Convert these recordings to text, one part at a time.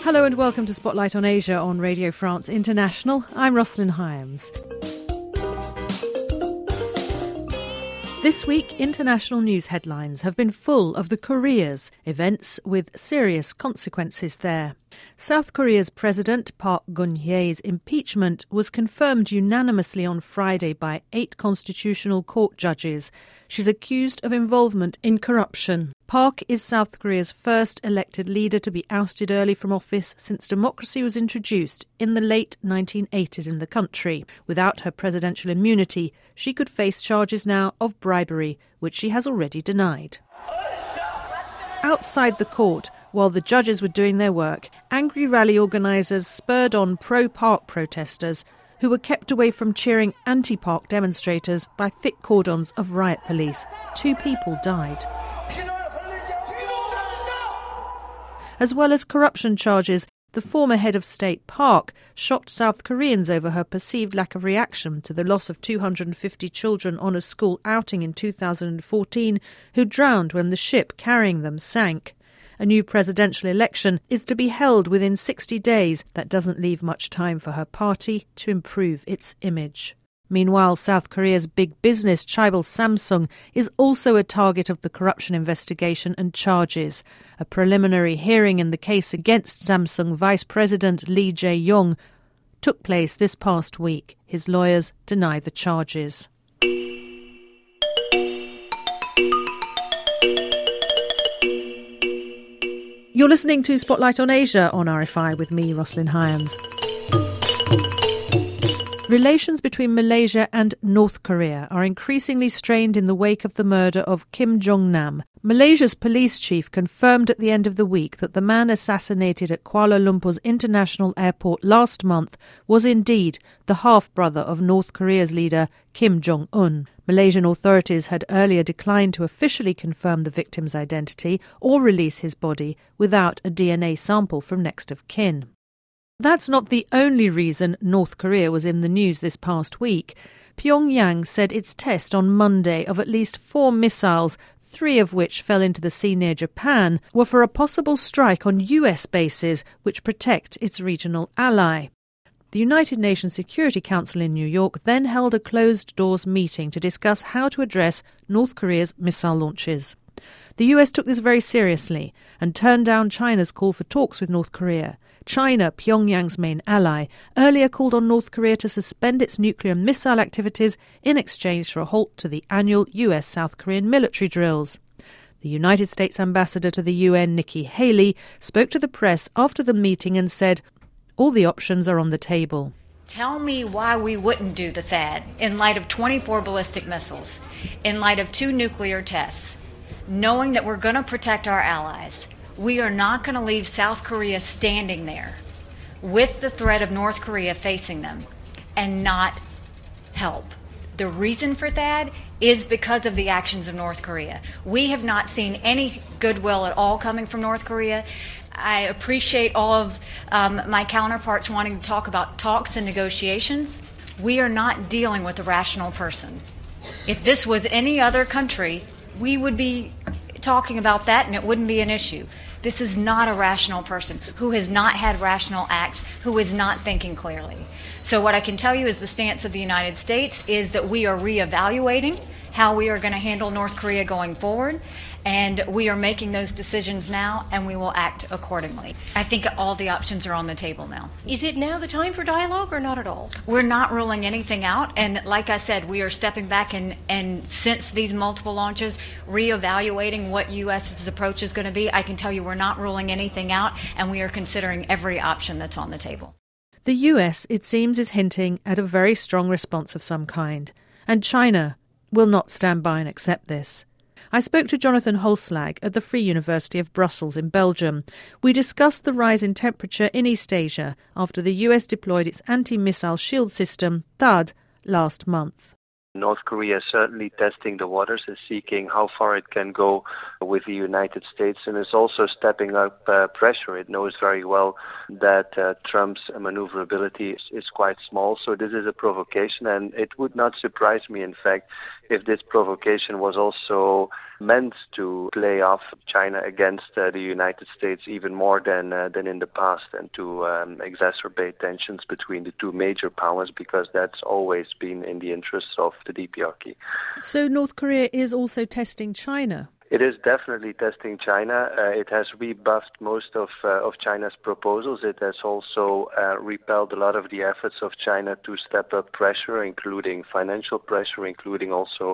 Hello and welcome to Spotlight on Asia on Radio France International. I'm Rosalind Hyams. This week, international news headlines have been full of the Koreas, events with serious consequences there. South Korea's President Park Geun-hye's impeachment was confirmed unanimously on Friday by 8 constitutional court judges. She's accused of involvement in corruption. Park is South Korea's first elected leader to be ousted early from office since democracy was introduced in the late 1980s in the country. Without her presidential immunity, she could face charges now of bribery, which she has already denied. Outside the court, while the judges were doing their work, angry rally organisers spurred on pro-Park protesters who were kept away from cheering anti-Park demonstrators by thick cordons of riot police. 2 people died. As well as corruption charges, the former head of state, Park, shocked South Koreans over her perceived lack of reaction to the loss of 250 children on a school outing in 2014 who drowned when the ship carrying them sank. A new presidential election is to be held within 60 days. That doesn't leave much time for her party to improve its image. Meanwhile, South Korea's big business, Chaebol Samsung, is also a target of the corruption investigation and charges. A preliminary hearing in the case against Samsung Vice President Lee Jae-yong took place this past week. His lawyers deny the charges. You're listening to Spotlight on Asia on RFI with me, Rosalind Hyams. Relations between Malaysia and North Korea are increasingly strained in the wake of the murder of Kim Jong-nam. Malaysia's police chief confirmed at the end of the week that the man assassinated at Kuala Lumpur's international airport last month was indeed the half-brother of North Korea's leader Kim Jong-un. Malaysian authorities had earlier declined to officially confirm the victim's identity or release his body without a DNA sample from next of kin. That's not the only reason North Korea was in the news this past week. Pyongyang said its test on Monday of at least 4 missiles, 3 of which fell into the sea near Japan, were for a possible strike on US bases which protect its regional ally. The United Nations Security Council in New York then held a closed-doors meeting to discuss how to address North Korea's missile launches. The US took this very seriously and turned down China's call for talks with North Korea. China, Pyongyang's main ally, earlier called on North Korea to suspend its nuclear and missile activities in exchange for a halt to the annual US-South Korean military drills. The United States ambassador to the UN, Nikki Haley, spoke to the press after the meeting and said, "All the options are on the table." Tell me why we wouldn't do the THAAD in light of 24 ballistic missiles, in light of 2 nuclear tests, knowing that we're going to protect our allies. We are not going to leave South Korea standing there with the threat of North Korea facing them and not help. The reason for that is because of the actions of North Korea. We have not seen any goodwill at all coming from North Korea. I appreciate all of my counterparts wanting to talk about talks and negotiations. We are not dealing with a rational person. If this was any other country, we would be talking about that and it wouldn't be an issue. This is not a rational person who has not had rational acts, who is not thinking clearly. So what I can tell you is the stance of the United States is that we are reevaluating how we are going to handle North Korea going forward, and we are making those decisions now, and we will act accordingly. I think all the options are on the table now. Is it now the time for dialogue or not at all? We're not ruling anything out, and like I said, we are stepping back and since these multiple launches, reevaluating what U.S.'s approach is going to be. I can tell you we're not ruling anything out, and we are considering every option that's on the table. The US, it seems, is hinting at a very strong response of some kind, and China will not stand by and accept this. I spoke to Jonathan Holslag at the Free University of Brussels in Belgium. We discussed the rise in temperature in East Asia after the US deployed its anti-missile shield system, THAAD, last month. North Korea is certainly testing the waters and seeking how far it can go with the United States, and is also stepping up pressure. It knows very well that Trump's maneuverability is quite small, so this is a provocation, and it would not surprise me, in fact, if this provocation was also meant to play off China against the United States even more than in the past, and to exacerbate tensions between the two major powers, because that's always been in the interests of the DPRK. So North Korea is also testing China? It is definitely testing China. It has rebuffed most of China's proposals. It has also repelled a lot of the efforts of China to step up pressure, including financial pressure, including also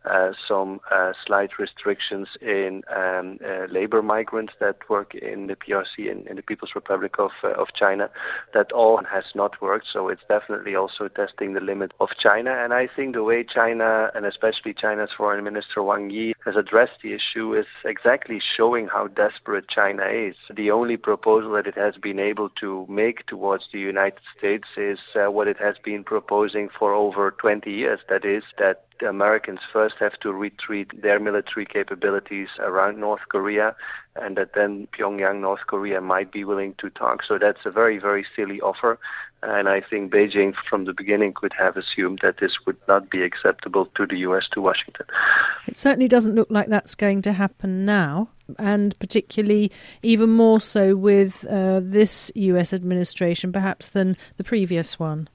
some slight restrictions in labor migrants that work in the PRC, in the People's Republic of China. That all has not worked, so it's definitely also testing the limit of China. And I think the way China, and especially China's Foreign Minister Wang Yi, has addressed the issue is exactly showing how desperate China is. The only proposal that it has been able to make towards the United States is what it has been proposing for over 20 years. That is, that the Americans first have to retreat their military capabilities around North Korea, and that then Pyongyang, North Korea, might be willing to talk. So that's a very, very silly offer. And I think Beijing from the beginning could have assumed that this would not be acceptable to the US, to Washington. It certainly doesn't look like that's going to happen now, and particularly even more so with this US administration perhaps than the previous one.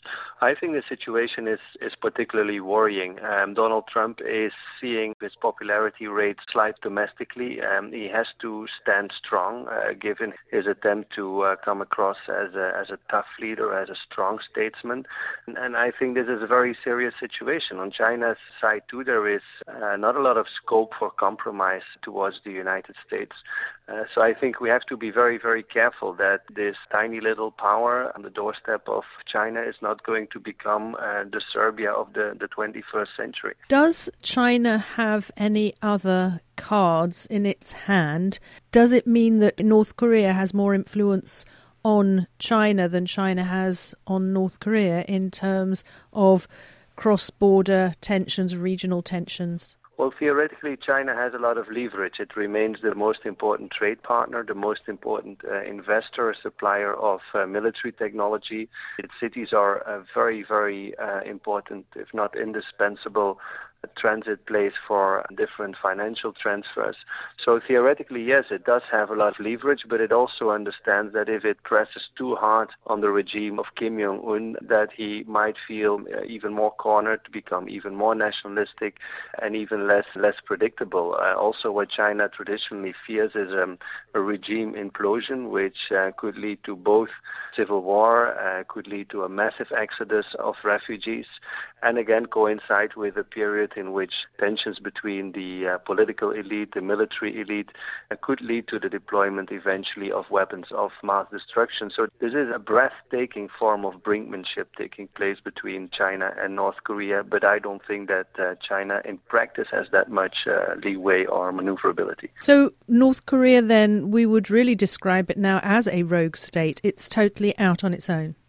I think the situation is particularly worrying. Donald Trump is seeing his popularity rate slide domestically. He has to stand strong, given his attempt to come across as a tough leader, as a strong statesman. And I think this is a very serious situation. On China's side, too, there is not a lot of scope for compromise towards the United States. So I think we have to be very, very careful that this tiny little power on the doorstep of China is not going to become the Serbia of the 21st century. Does China have any other cards in its hand? Does it mean that North Korea has more influence on China than China has on North Korea in terms of cross-border tensions, regional tensions? Well, theoretically, China has a lot of leverage. It remains the most important trade partner, the most important investor, supplier of military technology. Its cities are a very, very important, if not indispensable, transit place for different financial transfers. So theoretically, yes, it does have a lot of leverage, but it also understands that if it presses too hard on the regime of Kim Jong-un, that he might feel even more cornered, to become even more nationalistic and even less predictable. Also, what China traditionally fears is a regime implosion, which could lead to both civil war, could lead to a massive exodus of refugees, and again coincide with a period in which tensions between the political elite, the military elite, could lead to the deployment eventually of weapons of mass destruction. So this is a breathtaking form of brinkmanship taking place between China and North Korea, but I don't think that China in practice has that much leeway or maneuverability. So North Korea then, we would really describe it now as a rogue state. It's totally out on its own.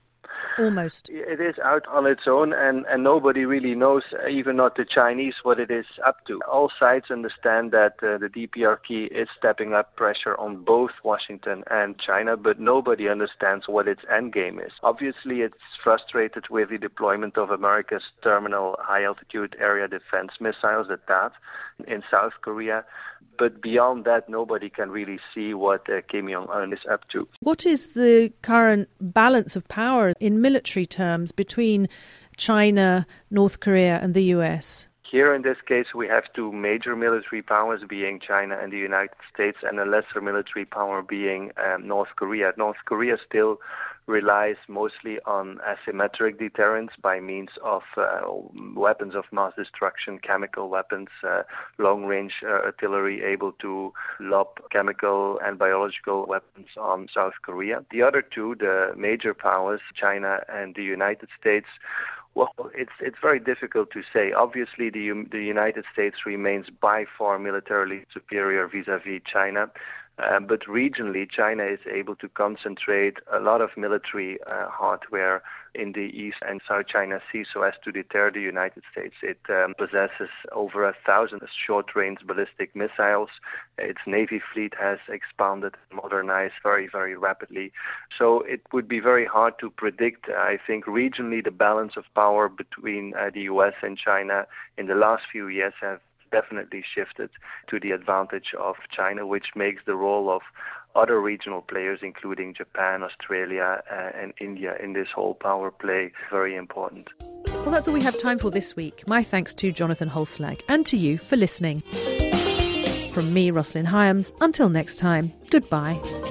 Almost. It is out on its own, and nobody really knows, even not the Chinese, what it is up to. All sides understand that the DPRK is stepping up pressure on both Washington and China, but nobody understands what its endgame is. Obviously, it's frustrated with the deployment of America's terminal high-altitude area defense missiles, the THAAD, in South Korea. But beyond that, nobody can really see what Kim Jong-un is up to. What is the current balance of power in military terms between China, North Korea and the US? Here in this case, we have two major military powers being China and the United States, and a lesser military power being North Korea. North Korea still relies mostly on asymmetric deterrence by means of weapons of mass destruction, chemical weapons, long-range artillery able to lob chemical and biological weapons on South Korea. The other two, the major powers, China and the United States, well, it's very difficult to say. Obviously, the United States remains by far militarily superior vis-à-vis China. But regionally, China is able to concentrate a lot of military hardware in the East and South China Sea so as to deter the United States. It possesses over 1,000 short-range ballistic missiles. Its Navy fleet has expanded and modernized very, very rapidly. So it would be very hard to predict. I think regionally the balance of power between the U.S. and China in the last few years have definitely shifted to the advantage of China, which makes the role of other regional players, including Japan, Australia, and India, in this whole power play very important. Well, that's all we have time for this week. My thanks to Jonathan Holslag and to you for listening. From me, Roslyn Hyams, until next time, goodbye.